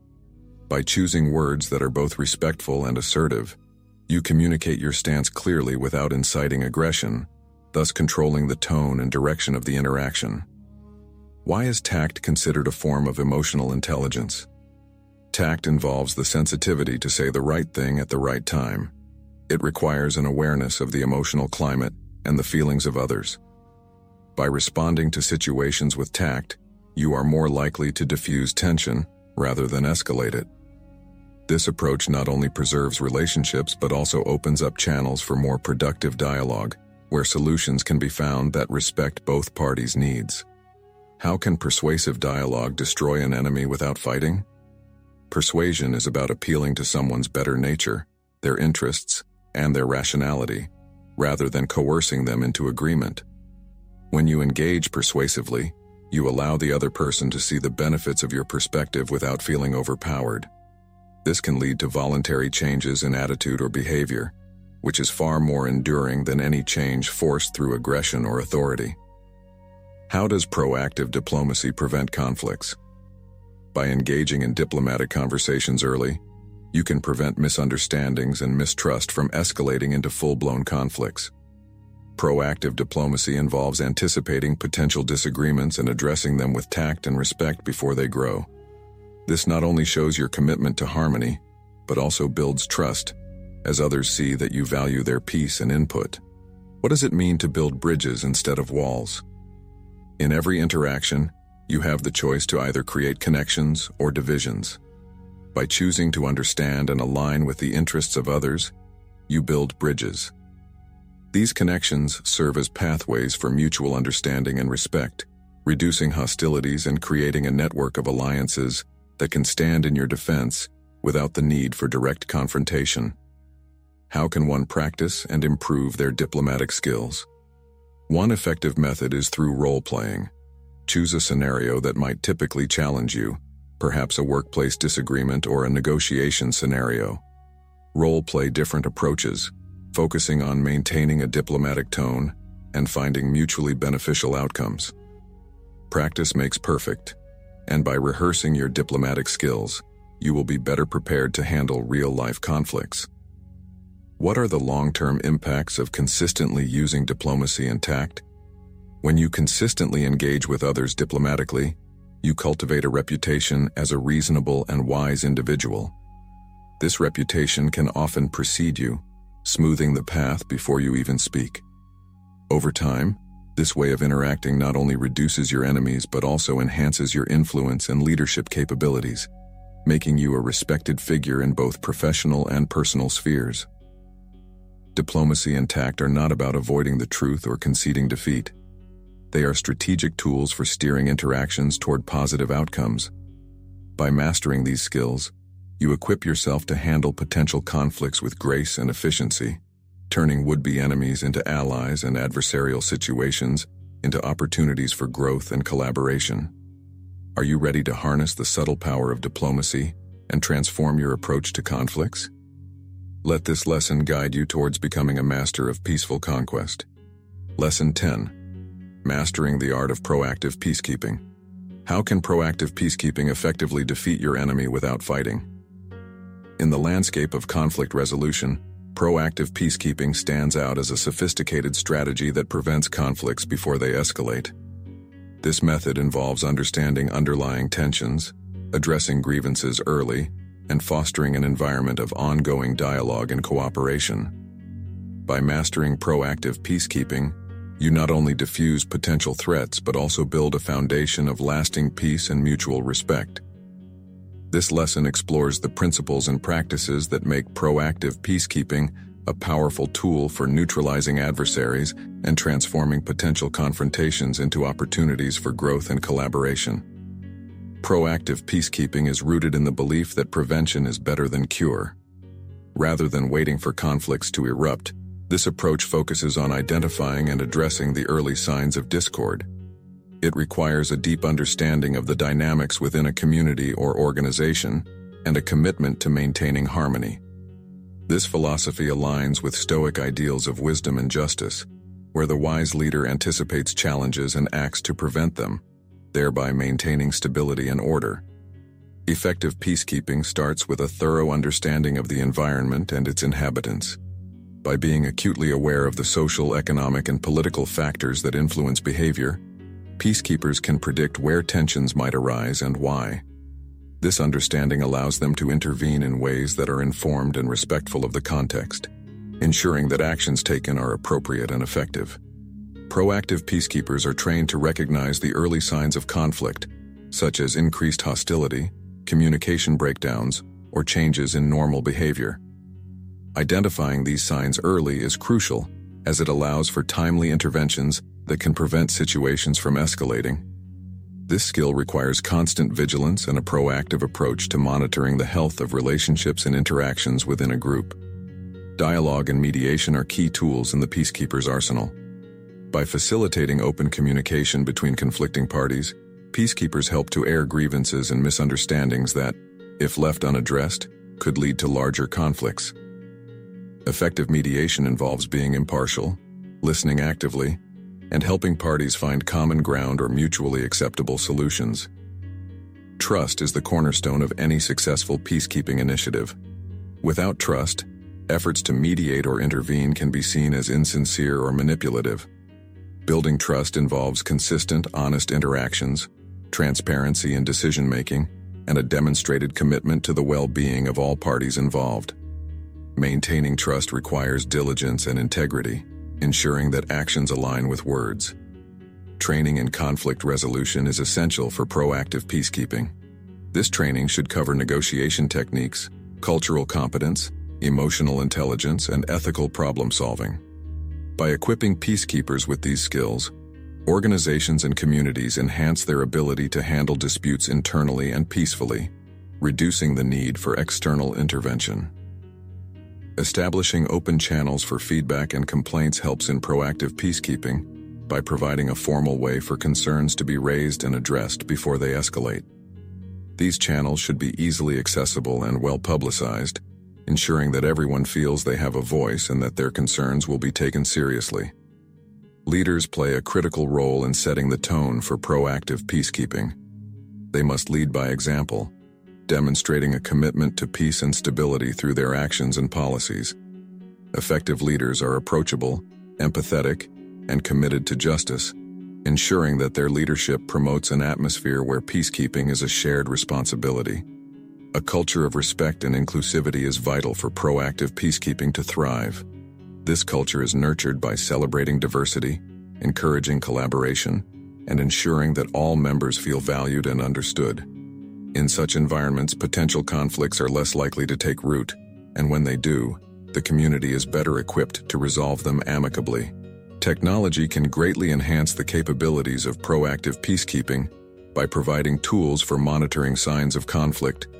By choosing words that are both respectful and assertive, you communicate your stance clearly without inciting aggression, thus controlling the tone and direction of the interaction. Why is tact considered a form of emotional intelligence? Tact involves the sensitivity to say the right thing at the right time. It requires an awareness of the emotional climate and the feelings of others. By responding to situations with tact, you are more likely to diffuse tension rather than escalate it. This approach not only preserves relationships but also opens up channels for more productive dialogue, where solutions can be found that respect both parties' needs. How can persuasive dialogue destroy an enemy without fighting? Persuasion is about appealing to someone's better nature, their interests, and their rationality, rather than coercing them into agreement. When you engage persuasively, you allow the other person to see the benefits of your perspective without feeling overpowered. This can lead to voluntary changes in attitude or behavior, which is far more enduring than any change forced through aggression or authority. How does proactive diplomacy prevent conflicts? By engaging in diplomatic conversations early, you can prevent misunderstandings and mistrust from escalating into full-blown conflicts. Proactive diplomacy involves anticipating potential disagreements and addressing them with tact and respect before they grow. This not only shows your commitment to harmony, but also builds trust, as others see that you value their peace and input. What does it mean to build bridges instead of walls? In every interaction, you have the choice to either create connections or divisions. By choosing to understand and align with the interests of others, you build bridges. These connections serve as pathways for mutual understanding and respect, reducing hostilities and creating a network of alliances that can stand in your defense without the need for direct confrontation. How can one practice and improve their diplomatic skills? One effective method is through role-playing. Choose a scenario that might typically challenge you, perhaps a workplace disagreement or a negotiation scenario. Role-play different approaches, focusing on maintaining a diplomatic tone and finding mutually beneficial outcomes. Practice makes perfect, and by rehearsing your diplomatic skills, you will be better prepared to handle real-life conflicts. What are the long-term impacts of consistently using diplomacy and tact? When you consistently engage with others diplomatically, you cultivate a reputation as a reasonable and wise individual. This reputation can often precede you, smoothing the path before you even speak. Over time, this way of interacting not only reduces your enemies but also enhances your influence and leadership capabilities, making you a respected figure in both professional and personal spheres. Diplomacy and tact are not about avoiding the truth or conceding defeat. They are strategic tools for steering interactions toward positive outcomes. By mastering these skills, You equip yourself to handle potential conflicts with grace and efficiency, turning would-be enemies into allies and adversarial situations into opportunities for growth and collaboration. Are you ready to harness the subtle power of diplomacy and transform your approach to conflicts? Let this lesson guide you towards becoming a master of peaceful conquest. Lesson ten. Mastering the art of proactive peacekeeping. How can proactive peacekeeping effectively defeat your enemy without fighting? In the landscape of conflict resolution, proactive peacekeeping stands out as a sophisticated strategy that prevents conflicts before they escalate. This method involves understanding underlying tensions, addressing grievances early, and fostering an environment of ongoing dialogue and cooperation. By mastering proactive peacekeeping, you not only diffuse potential threats but also build a foundation of lasting peace and mutual respect. This lesson explores the principles and practices that make proactive peacekeeping a powerful tool for neutralizing adversaries and transforming potential confrontations into opportunities for growth and collaboration. Proactive peacekeeping is rooted in the belief that prevention is better than cure. Rather than waiting for conflicts to erupt, this approach focuses on identifying and addressing the early signs of discord. It requires a deep understanding of the dynamics within a community or organization and a commitment to maintaining harmony. This philosophy aligns with Stoic ideals of wisdom and justice, where the wise leader anticipates challenges and acts to prevent them, thereby maintaining stability and order. Effective peacekeeping starts with a thorough understanding of the environment and its inhabitants. By being acutely aware of the social, economic, and political factors that influence behavior, peacekeepers can predict where tensions might arise and why. This understanding allows them to intervene in ways that are informed and respectful of the context, ensuring that actions taken are appropriate and effective. Proactive peacekeepers are trained to recognize the early signs of conflict, such as increased hostility, communication breakdowns, or changes in normal behavior. Identifying these signs early is crucial, as it allows for timely interventions that can prevent situations from escalating. This skill requires constant vigilance and a proactive approach to monitoring the health of relationships and interactions within a group. Dialogue and mediation are key tools in the peacekeeper's arsenal. By facilitating open communication between conflicting parties, peacekeepers help to air grievances and misunderstandings that, if left unaddressed, could lead to larger conflicts. Effective mediation involves being impartial, listening actively, and helping parties find common ground or mutually acceptable solutions. Trust is the cornerstone of any successful peacekeeping initiative. Without trust, efforts to mediate or intervene can be seen as insincere or manipulative. Building trust involves consistent, honest interactions, transparency in decision-making, and a demonstrated commitment to the well-being of all parties involved. Maintaining trust requires diligence and integrity, ensuring that actions align with words. Training in conflict resolution is essential for proactive peacekeeping. This training should cover negotiation techniques, cultural competence, emotional intelligence, and ethical problem-solving. By equipping peacekeepers with these skills, organizations and communities enhance their ability to handle disputes internally and peacefully, reducing the need for external intervention. Establishing open channels for feedback and complaints helps in proactive peacekeeping by providing a formal way for concerns to be raised and addressed before they escalate. These channels should be easily accessible and well publicized, ensuring that everyone feels they have a voice and that their concerns will be taken seriously. Leaders play a critical role in setting the tone for proactive peacekeeping. They must lead by example, demonstrating a commitment to peace and stability through their actions and policies. Effective leaders are approachable, empathetic, and committed to justice, ensuring that their leadership promotes an atmosphere where peacekeeping is a shared responsibility. A culture of respect and inclusivity is vital for proactive peacekeeping to thrive. This culture is nurtured by celebrating diversity, encouraging collaboration, and ensuring that all members feel valued and understood. In such environments, potential conflicts are less likely to take root, and when they do, the community is better equipped to resolve them amicably. Technology can greatly enhance the capabilities of proactive peacekeeping by providing tools for monitoring signs of conflict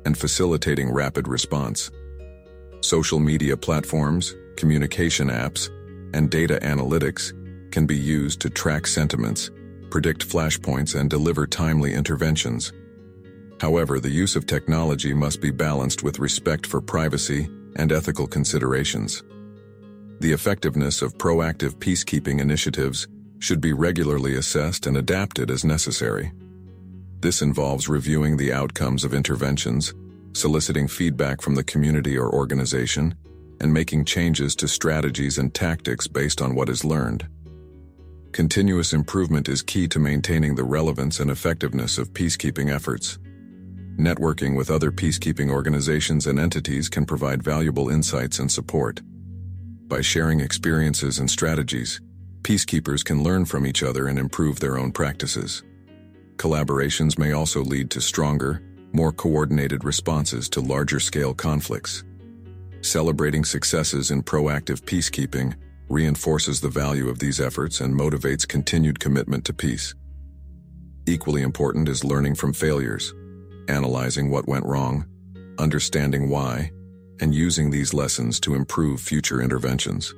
and facilitating rapid response. Social media platforms, communication apps, and data analytics can be used to track sentiments, predict flashpoints, and deliver timely interventions. However, the use of technology must be balanced with respect for privacy and ethical considerations. The effectiveness of proactive peacekeeping initiatives should be regularly assessed and adapted as necessary. This involves reviewing the outcomes of interventions, soliciting feedback from the community or organization, and making changes to strategies and tactics based on what is learned. Continuous improvement is key to maintaining the relevance and effectiveness of peacekeeping efforts. Networking with other peacekeeping organizations and entities can provide valuable insights and support. By sharing experiences and strategies, peacekeepers can learn from each other and improve their own practices. Collaborations may also lead to stronger, more coordinated responses to larger-scale conflicts. Celebrating successes in proactive peacekeeping reinforces the value of these efforts and motivates continued commitment to peace. Equally important is learning from failures, analyzing what went wrong, understanding why, and using these lessons to improve future interventions.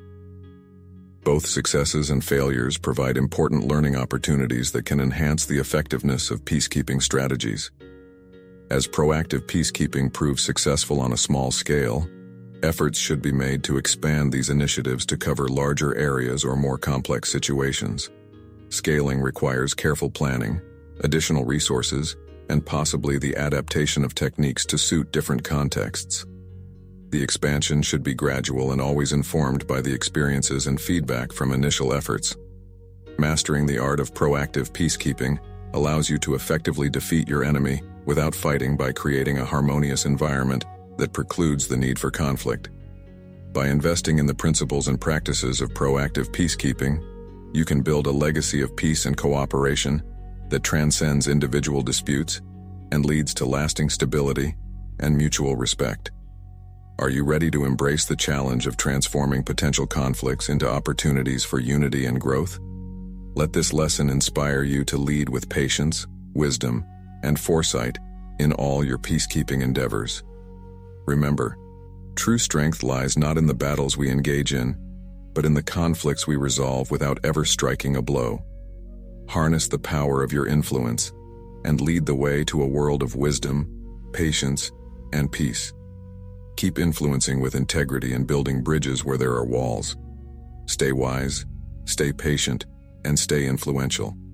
Both successes and failures provide important learning opportunities that can enhance the effectiveness of peacekeeping strategies. As proactive peacekeeping proves successful on a small scale, efforts should be made to expand these initiatives to cover larger areas or more complex situations. Scaling requires careful planning, additional resources, and possibly the adaptation of techniques to suit different contexts. The expansion should be gradual and always informed by the experiences and feedback from initial efforts. Mastering the art of proactive peacekeeping allows you to effectively defeat your enemy without fighting by creating a harmonious environment that precludes the need for conflict. By investing in the principles and practices of proactive peacekeeping, you can build a legacy of peace and cooperation that transcends individual disputes and leads to lasting stability and mutual respect. Are you ready to embrace the challenge of transforming potential conflicts into opportunities for unity and growth? Let this lesson inspire you to lead with patience, wisdom, and foresight in all your peacekeeping endeavors. Remember, true strength lies not in the battles we engage in, but in the conflicts we resolve without ever striking a blow. Harness the power of your influence and lead the way to a world of wisdom, patience, and peace. Keep influencing with integrity and building bridges where there are walls. Stay wise, stay patient, and stay influential.